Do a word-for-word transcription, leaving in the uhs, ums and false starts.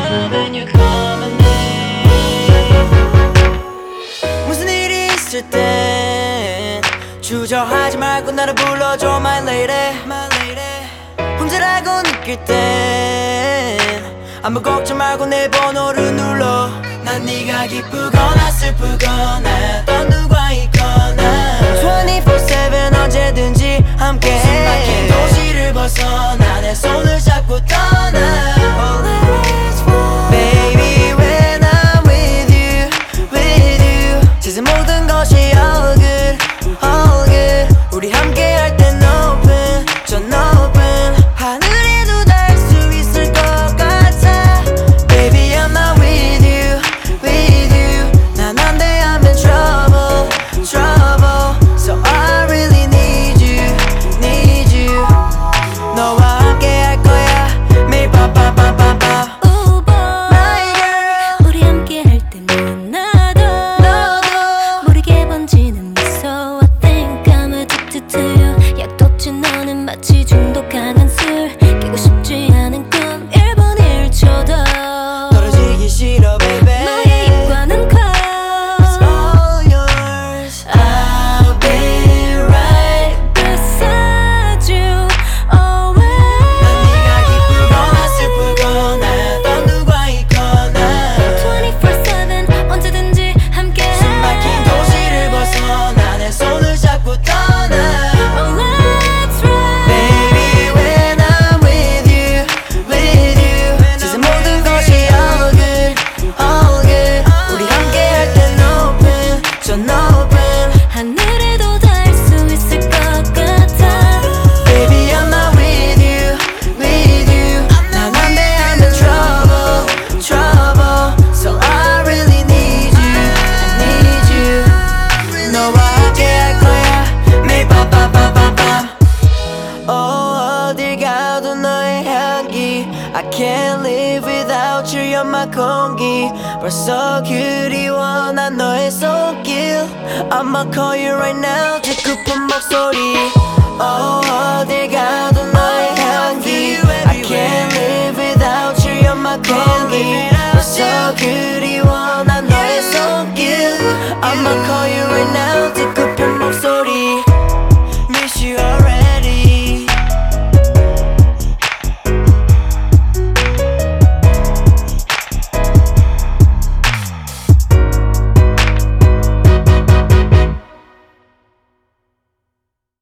loving you call my name. 무슨 일이 있을 땐 주저하지 말고 나를 불러줘 my lady, my lady. 혼자라고 느낄 땐 아무 걱정 말고 내 번호를 눌러. 난 네가 기쁘거나 슬프거나 또 누가 있거나 twenty-four seven 언제든지 함께해. 숨막힌 도시를 벗어나 내 손을 잡고 떠나. Oh, let's fly. Baby when I'm with you, with you 세상 모든 것이 all good, all good. 우리 함께할 땐 open, 저 open. 하늘에도 닿을 수 있을 것 같아. Baby I'm not with you, with you 난 안 돼 I'm in trouble, trouble. So I really need you, need you. 너와 함께 할 거야 매일 밤밤밤밤밤. Oh boy, my girl. 우리 함께 할 때는 나도 너도 모르게 번지는 미소. I think I'm addicted to you. 약도 없지 너는 마치 중독하는 술. 깨고 싶지 않은 꿈 일 분 일 초도 떨어지기 싫어 baby. 너의 입과는 close. It's all yours. I'll be right. beside you always. 난 네가 기쁘거나 슬프거나 또 누가 있거나 twenty-four seven 언제든지 함께해. 숨막힌 도시를 벗어나 내 손을 잡고 떠나. Oh let's ride. Baby when I'm with you, with you 세상 모든 것이 all good, all good. 우리 함께 할 땐 open, 전 open. 하늘에도 닿을 수 있을 것 같아. Baby I'm not with you, with you 난 안 돼 I'm in trouble, trouble. So I really need you, need you. 너와 함께 할 거야 매일 밤밤밤밤밤. Oh 어딜 가도 너의 향기 I can't live without you you're my 공기. 벌써 그리워 난 너의 손길. I'ma call you right now 듣고픈 목소리. Oh 어딜 가도 너의 향기 I can't live without you you're my 공기. 벌써 그리워 난 너의 손길. I'ma call you right now 듣고